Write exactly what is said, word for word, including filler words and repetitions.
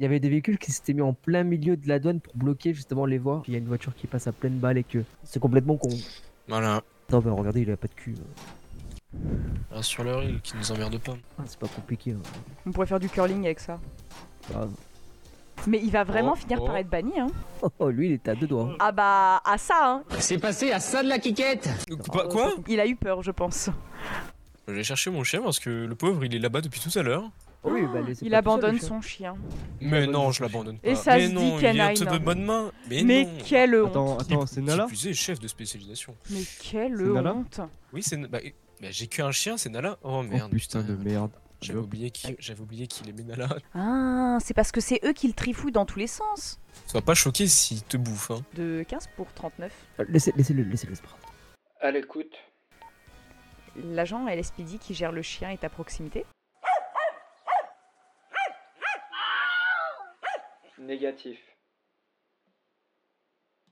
Il y avait des véhicules qui s'étaient mis en plein milieu de la douane pour bloquer justement les voies. Puis il y a une voiture qui passe à pleine balle et que c'est complètement con. Voilà. Non, mais regardez, il a pas de cul. Rassure-leur, il qui nous emmerde pas. Ah, c'est pas compliqué. Hein. On pourrait faire du curling avec ça. Ah. Mais il va vraiment Oh, finir oh. par être banni, hein. Oh, lui, il était à deux doigts. Ah bah, à ça, hein. C'est passé à ça de la quiquette. Quoi, quoi Il a eu peur, je pense. Je vais chercher mon chien parce que le pauvre, il est là-bas depuis tout à l'heure. Oh, oui, bah, laissez Il pas tout seul, abandonne le chien. son chien. Mais non, je l'abandonne pas. Et ça mais se non, dit, il est Canine. entre de bonnes mains. Mais, Mais non. quelle honte. Attends, attends, c'est Nala? Qui plus est, chef de spécialisation. Mais quelle C'est Nala honte. Oui, c'est... Bah, bah, j'ai qu'un chien, c'est Nala. Oh merde, Oh putain de merde. J'avais oublié qu'il j'avais oublié qu'il aimait Nala. Ah, c'est parce que c'est eux qui le trifouillent dans tous les sens. Sois pas choqué s'il te bouffe. Hein. De quinze pour trente-neuf. Euh, Laissez, laissez-le, laissez-le, c'est pas grave. À l'écoute. L'agent L S P D qui gère le chien est à proximité. Négatif.